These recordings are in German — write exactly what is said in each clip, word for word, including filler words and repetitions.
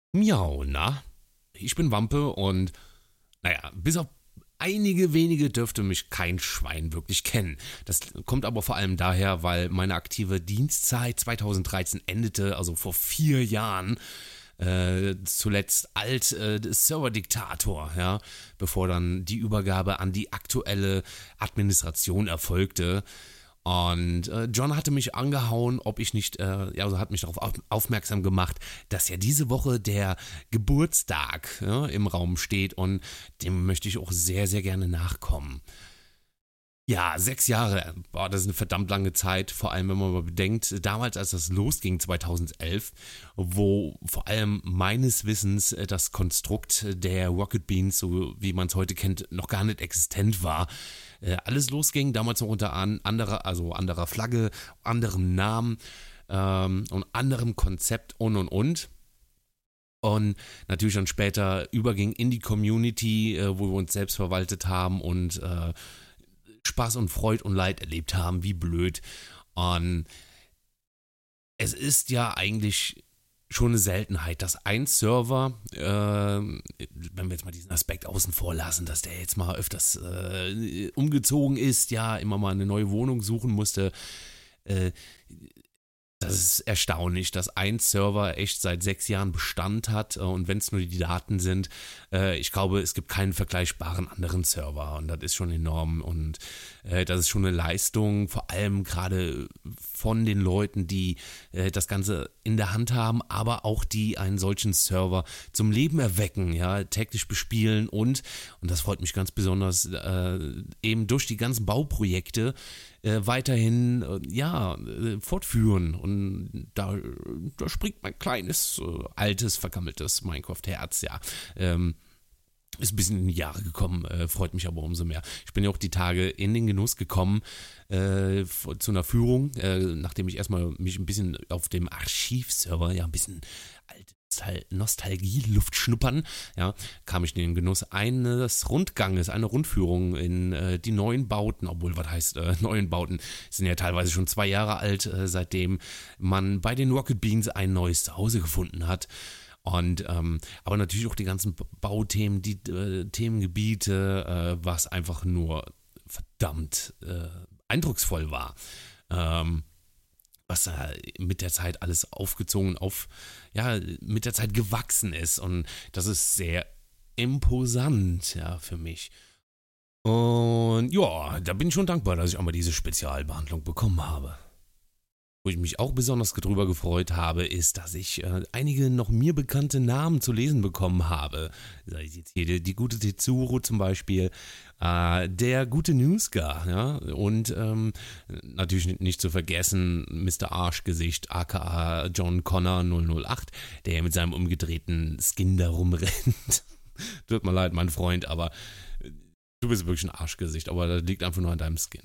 Miau, na? Ich bin Wampe und, naja, bis auf einige wenige dürfte mich kein Schwein wirklich kennen. Das kommt aber vor allem daher, weil meine aktive Dienstzeit zweitausenddreizehn endete, also vor vier Jahren. Äh, zuletzt als äh, Serverdiktator, ja, bevor dann die Übergabe an die aktuelle Administration erfolgte. Und äh, John hatte mich angehauen, ob ich nicht, äh, ja, also hat mich darauf auf, aufmerksam gemacht, dass ja diese Woche der Geburtstag, ja, im Raum steht und dem möchte ich auch sehr, sehr gerne nachkommen. Ja, sechs Jahre, boah, das ist eine verdammt lange Zeit, vor allem wenn man mal bedenkt, damals als das losging, zweitausendelf, wo vor allem meines Wissens äh, das Konstrukt der Rocket Beans, so wie man es heute kennt, noch gar nicht existent war. Äh, alles losging, damals noch unter an, anderer, also anderer Flagge, anderem Namen ähm, und anderem Konzept und und und. Und natürlich dann später überging in die Community, äh, wo wir uns selbst verwaltet haben und äh, Spaß und Freude und Leid erlebt haben, wie blöd. Und es ist ja eigentlich schon eine Seltenheit, dass ein Server, äh, wenn wir jetzt mal diesen Aspekt außen vor lassen, dass der jetzt mal öfters äh, umgezogen ist, ja, immer mal eine neue Wohnung suchen musste, äh, das ist erstaunlich, dass ein Server echt seit sechs Jahren Bestand hat und wenn es nur die Daten sind, äh, ich glaube, es gibt keinen vergleichbaren anderen Server und das ist schon enorm und äh, das ist schon eine Leistung, vor allem gerade von den Leuten, die äh, das Ganze in der Hand haben, aber auch die einen solchen Server zum Leben erwecken, ja, täglich bespielen und, und das freut mich ganz besonders, äh, eben durch die ganzen Bauprojekte Äh, weiterhin äh, ja, äh, fortführen. Und da, da springt mein kleines, äh, altes, vergammeltes Minecraft-Herz, ja. Ähm, ist ein bisschen in die Jahre gekommen, äh, freut mich aber umso mehr. Ich bin ja auch die Tage in den Genuss gekommen äh, zu einer Führung, äh, nachdem ich erstmal mich ein bisschen auf dem Archivserver, ja, ein bisschen alte Nostalgie-Luft schnuppern, ja, kam ich in den Genuss eines Rundganges, eine Rundführung in äh, die neuen Bauten, obwohl, was heißt äh, neuen Bauten, sind ja teilweise schon zwei Jahre alt, äh, seitdem man bei den Rocket Beans ein neues Zuhause gefunden hat. Und ähm, aber natürlich auch die ganzen Bauthemen, die äh, Themengebiete, äh, was einfach nur verdammt äh, eindrucksvoll war. Ähm, was da mit der Zeit alles aufgezogen, auf, ja, mit der Zeit gewachsen ist. Und das ist sehr imposant, ja, für mich. Und ja, da bin ich schon dankbar, dass ich einmal diese Spezialbehandlung bekommen habe. Wo ich mich auch besonders drüber gefreut habe, ist, dass ich äh, einige noch mir bekannte Namen zu lesen bekommen habe. Sei es jetzt hier die, die gute Tetsuro zum Beispiel, äh, der gute Newsgar, ja, und ähm, natürlich nicht, nicht zu vergessen Mister Arschgesicht, aka John Connor null null acht, der mit seinem umgedrehten Skin da rumrennt. Tut mir leid, mein Freund, aber du bist wirklich ein Arschgesicht, aber das liegt einfach nur an deinem Skin.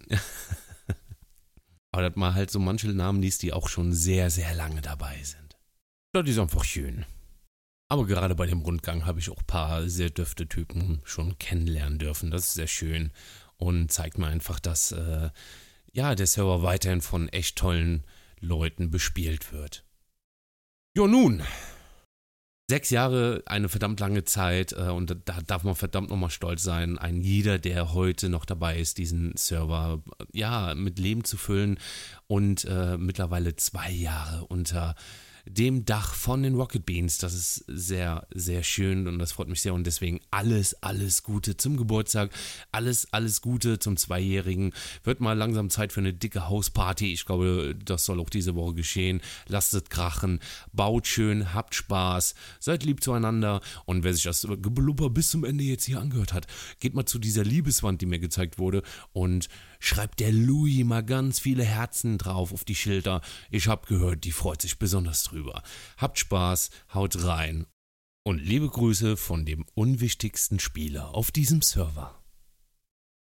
Aber dass man halt so manche Namen liest, die auch schon sehr, sehr lange dabei sind. Das ist einfach schön. Aber gerade bei dem Rundgang habe ich auch ein paar sehr dürfte Typen schon kennenlernen dürfen. Das ist sehr schön und zeigt mir einfach, dass äh, ja, der Server weiterhin von echt tollen Leuten bespielt wird. Jo, nun. Sechs Jahre, eine verdammt lange Zeit äh, und da darf man verdammt nochmal stolz sein, ein jeder, der heute noch dabei ist, diesen Server äh, ja mit Leben zu füllen und äh, mittlerweile zwei Jahre unter dem Dach von den Rocket Beans. Das ist sehr, sehr schön und das freut mich sehr und deswegen alles, alles Gute zum Geburtstag, alles, alles Gute zum Zweijährigen. Wird mal langsam Zeit für eine dicke Hausparty. Ich glaube, das soll auch diese Woche geschehen. Lasst es krachen, baut schön, habt Spaß, seid lieb zueinander und wer sich das Geblubber bis zum Ende jetzt hier angehört hat, geht mal zu dieser Liebeswand, die mir gezeigt wurde und schreibt der Louis mal ganz viele Herzen drauf auf die Schilder. Ich hab gehört, die freut sich besonders drüber. Habt Spaß, haut rein und liebe Grüße von dem unwichtigsten Spieler auf diesem Server.